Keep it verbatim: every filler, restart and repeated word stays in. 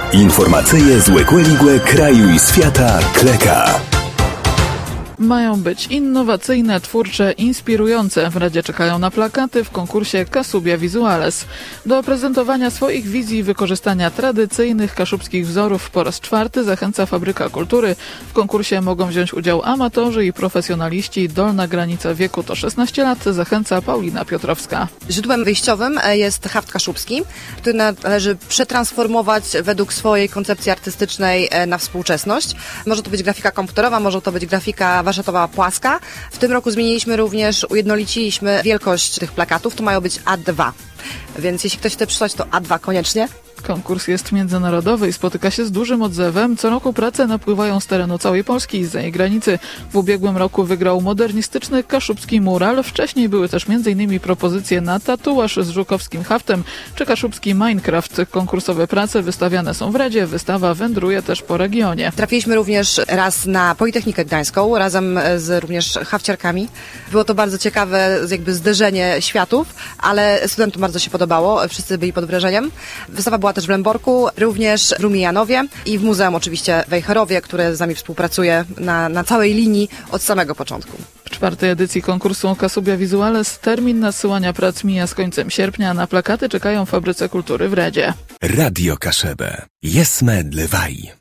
Informacyje z Łekłe kraju i świata Kleka. Mają być innowacyjne, twórcze, inspirujące. W Radzie czekają na plakaty w konkursie Kasubia Visuales. Do prezentowania swoich wizji i wykorzystania tradycyjnych kaszubskich wzorów po raz czwarty zachęca Fabryka Kultury. W konkursie mogą wziąć udział amatorzy i profesjonaliści. Dolna granica wieku to szesnaście lat, zachęca Paulina Piotrowska. Źródłem wyjściowym jest haft kaszubski, który należy przetransformować według swojej koncepcji artystycznej na współczesność. Może to być grafika komputerowa, może to być grafika warsztatowa płaska. W tym roku zmieniliśmy również, ujednoliciliśmy wielkość tych plakatów, to mają być A dwa. Więc jeśli ktoś chce przysłać, to A dwa koniecznie. Konkurs jest międzynarodowy i spotyka się z dużym odzewem. Co roku prace napływają z terenu całej Polski i zza jej granicy. W ubiegłym roku wygrał modernistyczny kaszubski mural. Wcześniej były też m.in. propozycje na tatuaż z żukowskim haftem czy kaszubski Minecraft. Konkursowe prace wystawiane są w Radzie. Wystawa wędruje też po regionie. Trafiliśmy również raz na Politechnikę Gdańską, razem z również hafciarkami. Było to bardzo ciekawe jakby zderzenie światów, ale studentom bardzo się podobało. Wszyscy byli pod wrażeniem. Wystawa była też w Lęborku, również w Rumijanowie i w muzeum oczywiście w Wejherowie, które z nami współpracuje na, na całej linii od samego początku. W czwartej edycji konkursu Kasubia Visuales termin nadsyłania prac mija z końcem sierpnia. Na plakaty czekają w Fabryce Kultury w Radzie. Radio Kaszebę. Jesme dlewaj.